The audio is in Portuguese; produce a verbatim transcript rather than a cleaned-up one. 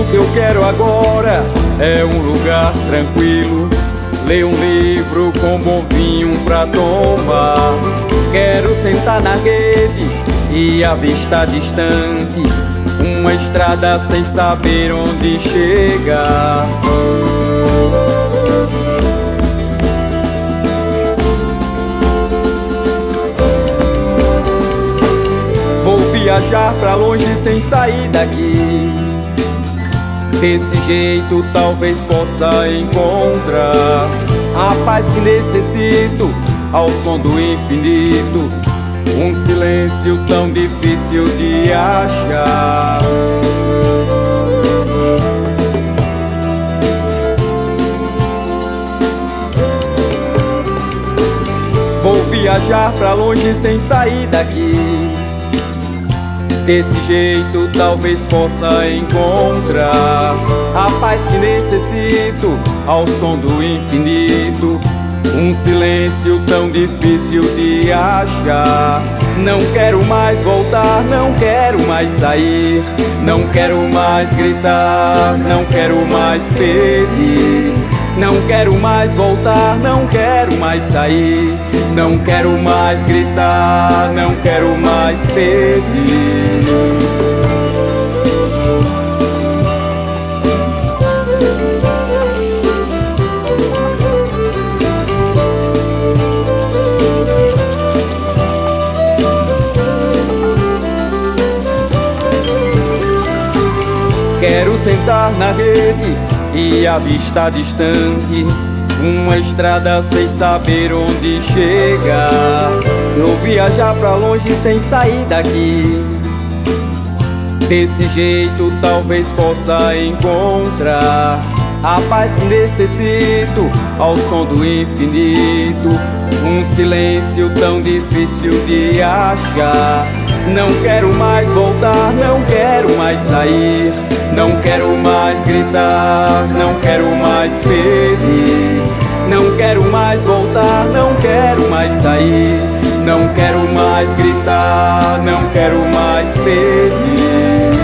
que eu quero agora é um lugar tranquilo, ler um livro com bom vinho pra tomar. Quero sentar na rede e avistar distante uma estrada sem saber onde chegar. Vou viajar pra longe sem sair daqui, desse jeito talvez possa encontrar a paz que necessito ao som do infinito, um silêncio tão difícil de achar. Vou viajar pra longe sem sair daqui, desse jeito talvez possa encontrar a paz que necessito ao som do infinito, um silêncio tão difícil de achar. Não quero mais voltar, não quero mais sair, não quero mais gritar, não quero mais pedir. Não quero mais voltar, não quero mais sair, não quero mais gritar, não quero mais pedir. Quero sentar na rede e avistar distante uma estrada sem saber onde chegar. Vou viajar pra longe sem sair daqui, desse jeito talvez possa encontrar a paz que necessito ao som do infinito, um silêncio tão difícil de achar. Não quero mais voltar, não quero mais sair, não quero mais gritar, não quero mais pedir. Não quero mais voltar, não quero mais sair, não quero mais gritar, não quero mais pedir.